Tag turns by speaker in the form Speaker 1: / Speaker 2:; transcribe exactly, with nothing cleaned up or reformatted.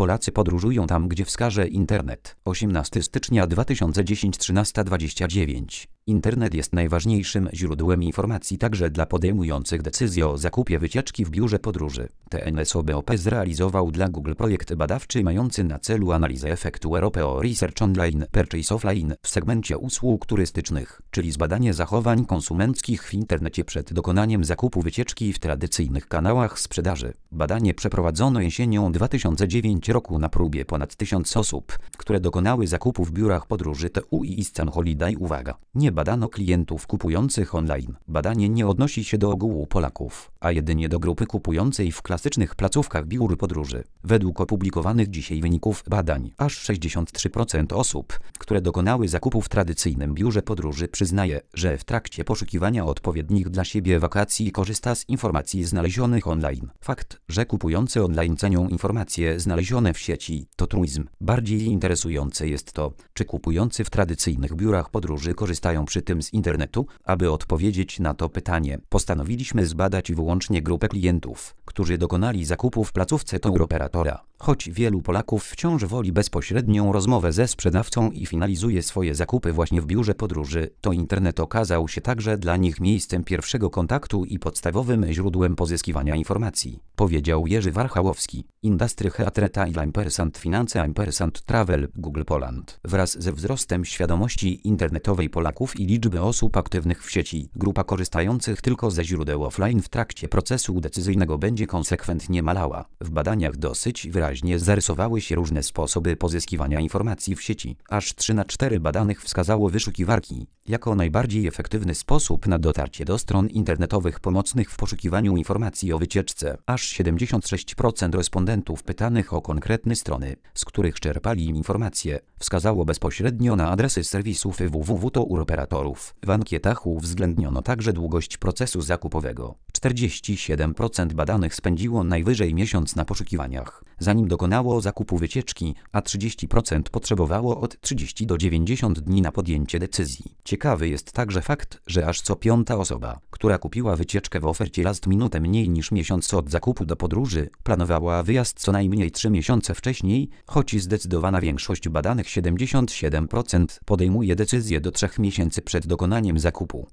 Speaker 1: Polacy podróżują tam, gdzie wskaże internet. osiemnastego stycznia dwa tysiące dziesiątego, trzynaста dwadzieścia dziewięć. Internet jest najważniejszym źródłem informacji także dla podejmujących decyzje o zakupie wycieczki w biurze podróży. T N S O B O P zrealizował dla Google projekt badawczy mający na celu analizę efektu R O P O Research Online Purchase Offline w segmencie usług turystycznych, czyli zbadanie zachowań konsumenckich w internecie przed dokonaniem zakupu wycieczki w tradycyjnych kanałach sprzedaży. Badanie przeprowadzono jesienią dwa tysiące dziewiątego roku na próbie ponad tysiąc osób, które dokonały zakupu w biurach podróży T U I i Scan Holiday. Uwaga! Nie badano klientów kupujących online. Badanie nie odnosi się do ogółu Polaków, a jedynie do grupy kupującej w klasycznych placówkach biur podróży. Według opublikowanych dzisiaj wyników badań, aż sześćdziesiąt trzy procent osób, które dokonały zakupu w tradycyjnym biurze podróży, przyznaje, że w trakcie poszukiwania odpowiednich dla siebie wakacji korzysta z informacji znalezionych online. Fakt, że kupujący online cenią informacje znalezione w sieci, to truizm. Bardziej interesujące jest to, czy kupujący w tradycyjnych biurach podróży korzystają przy tym z internetu. Aby odpowiedzieć na to pytanie, postanowiliśmy zbadać wyłącznie grupę klientów, którzy dokonali zakupu w placówce touroperatora. Choć wielu Polaków wciąż woli bezpośrednią rozmowę ze sprzedawcą i finalizuje swoje zakupy właśnie w biurze podróży, to internet okazał się także dla nich miejscem pierwszego kontaktu i podstawowym źródłem pozyskiwania informacji, powiedział Jerzy Warchałowski, Industry Head Retail Ampersand Finance Ampersand Travel Google Poland. Wraz ze wzrostem świadomości internetowej Polaków i liczby osób aktywnych w sieci, grupa korzystających tylko ze źródeł offline w trakcie procesu decyzyjnego będzie konsekwentnie malała. W badaniach dosyć wyraźnie zarysowały się różne sposoby pozyskiwania informacji w sieci. Aż trzy na cztery badanych wskazało wyszukiwarki jako najbardziej efektywny sposób na dotarcie do stron internetowych pomocnych w poszukiwaniu informacji o wycieczce. Aż siedemdziesiąt sześć procent respondentów pytanych o konkretne strony, z których czerpali informacje, wskazało bezpośrednio na adresy serwisów www touroperatorów. W ankietach uwzględniono także długość procesu zakupowego. czterdzieści siedem procent badanych spędziło najwyżej miesiąc na poszukiwaniach, zanim dokonało zakupu wycieczki, a trzydzieści procent potrzebowało od trzydziestu do dziewięćdziesięciu dni na podjęcie decyzji. Ciekawy jest także fakt, że aż co piąta osoba, która kupiła wycieczkę w ofercie last minute mniej niż miesiąc od zakupu do podróży, planowała wyjazd co najmniej trzy miesiące wcześniej, choć zdecydowana większość badanych, siedemdziesiąt siedem procent, podejmuje decyzję do trzech miesięcy przed dokonaniem zakupu.